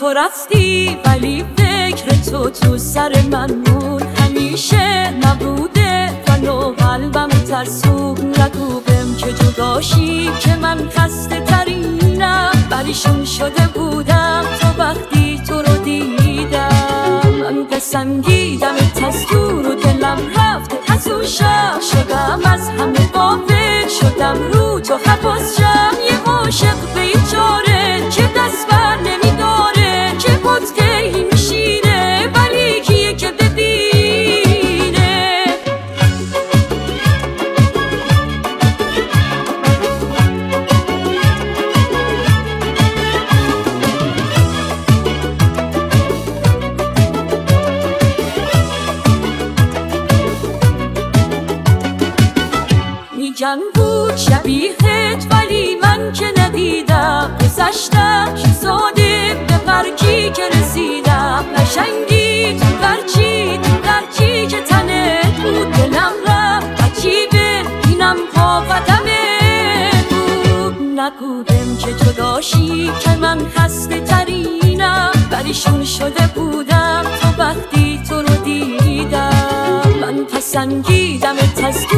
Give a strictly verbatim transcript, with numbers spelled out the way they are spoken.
تو رفتی ولی فکر تو تو سر من مون، همیشه نبوده منو قلبم ترسون. نگو بهم که جداشی که من خسته ترینم، پریشون شده بودم تا وقتی تو رو دیدم. من پسندیدمت از دور و دلم رفته از اون شب، شدم از همه غافل، شدم رو تو حواس شم. یه عاشق بیچاره که دست بر نمیداره، که پتکی میشینه ولی کیه که ببینه. میگن بود شبیهت ولی من که ندیدم، گذشتم شزاده به برکی که رسیدم. قشنگی تو برچی تو درکی که تنت بود، دلم رفت عجیبه اینم پا قدمه بود. نگودم که جداشی که من خسته ترینم، پریشون شده بودم تا وقتی تو رو دیدم. من پسندیدمت از